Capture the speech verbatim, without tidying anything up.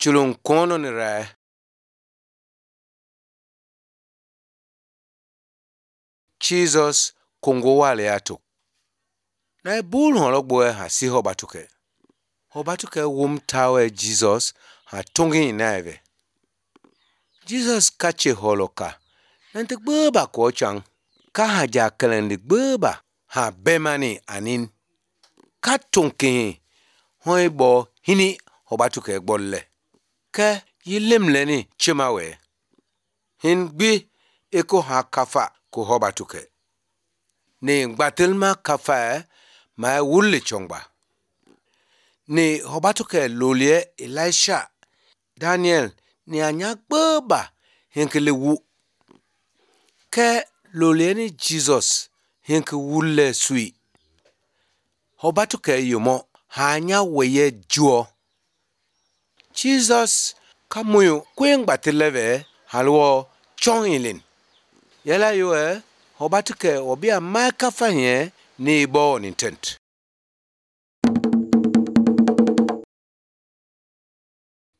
chulun kono ni ra. Jesus kongo wale ato. Na bul holo boy ha si hobatuke. Hobatuke wum tawe Jesus ha tongi inaive. Jesus kache holoka. Nante gboba ko chang. Ka ha ja kelendi gboba ha bemani anin. Ka tonki hoi bo hini hobatuke gbolle. Ke yilemleni chimawe. Hin gbi eko ha kafa ko hobatuke. Ni ngbatilma kafa ma wuli chongba. Ni hobatuke lolie Elisha, Daniel ni anya gboba hinkele wu. Ke lolie ni Jesus hinke wule sui. Hobatuke yumo ha anya weye juo. Jesus kamuyo kwe ngbatileve halwo chongilin. Yela yue hobatuke obia ma kafa hie ni bo ni tent.